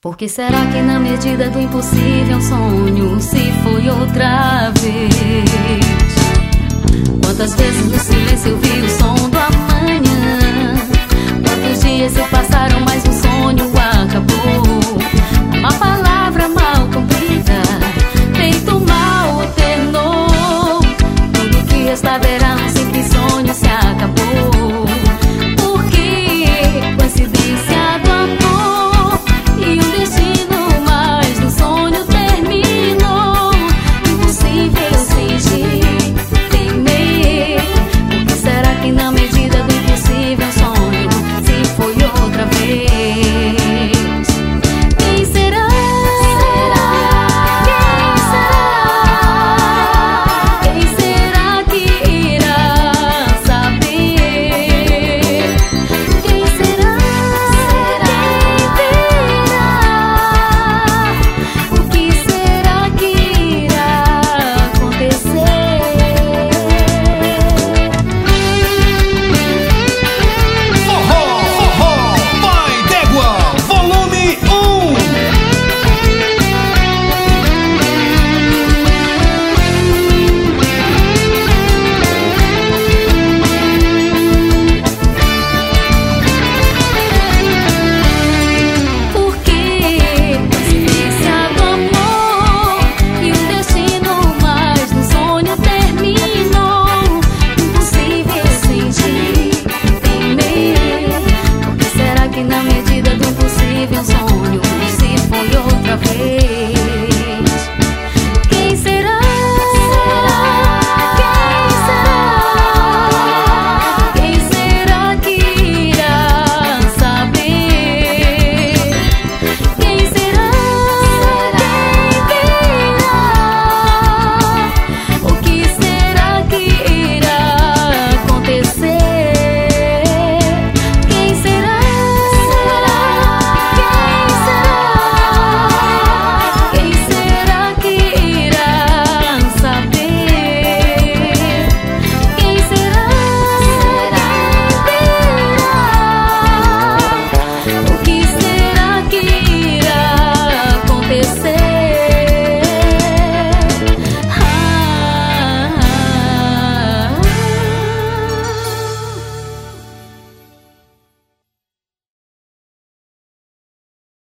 Por que será que na medida do impossível um sonho se foi outra vez? Quantas vezes no silêncio eu vi o som do amanhã? Quantos dias se passaram